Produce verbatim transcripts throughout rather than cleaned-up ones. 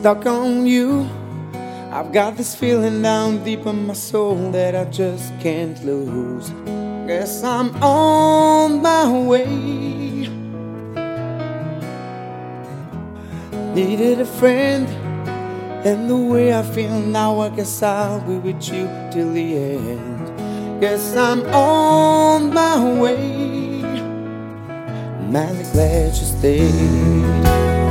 stuck on you. I've got this feeling down deep in my soul that I just can't lose. Guess I'm on my way. Needed a friend, and the way I feel now, I guess I'll be with you till the end. Guess I'm on my way. Mighty glad you stayed.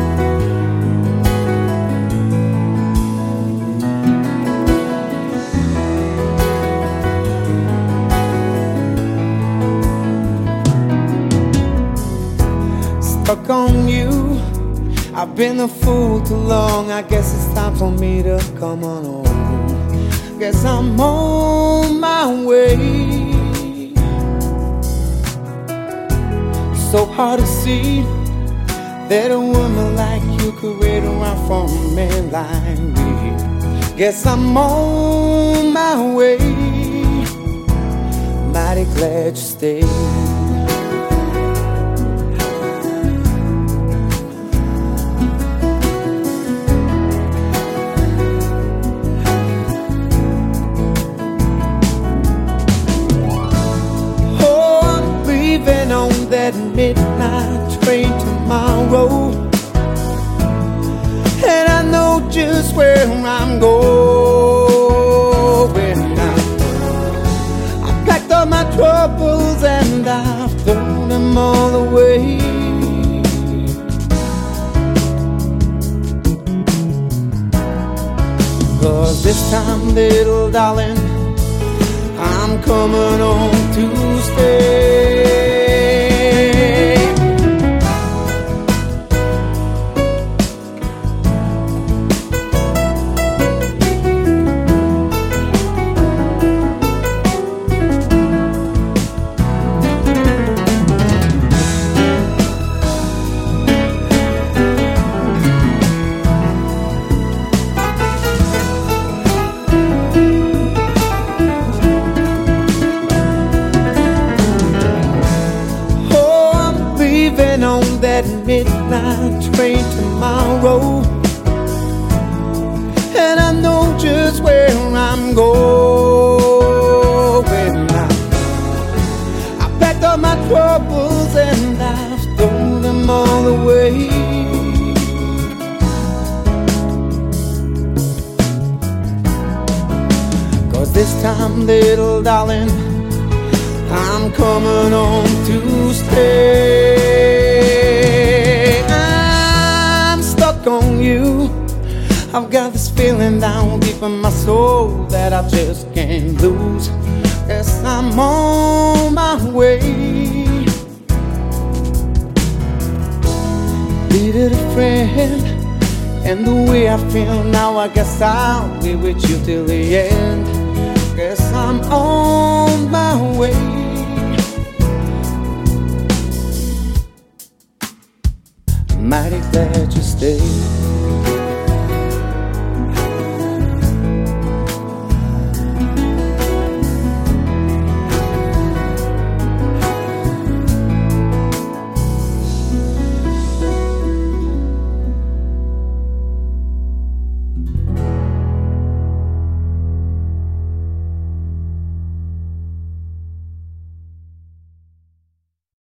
Stuck on you, I've been a fool too long. I guess it's time for me to come on home. Guess I'm on my way. So hard to see that a woman like you could wait around for a man like me. Guess I'm on my way. Mighty glad you stayed. Leaving on that midnight train tomorrow, and I know just where I'm going now. I packed all my troubles and I've thrown them all away. Cause this time, little darling, I'm coming home to stay. Leaving on that midnight train tomorrow, and I know just where I'm going now. I packed all my troubles and I've thrown them all away. Cause this time, little darling, I'm coming home to stay. I'm stuck on you. I've got this feeling down deep in my soul that I just can't lose. Guess I'm on my way. Needed a friend, and the way I feel now, I guess I'll be with you till the end. Guess I'm on my way. Mighty glad you stayed.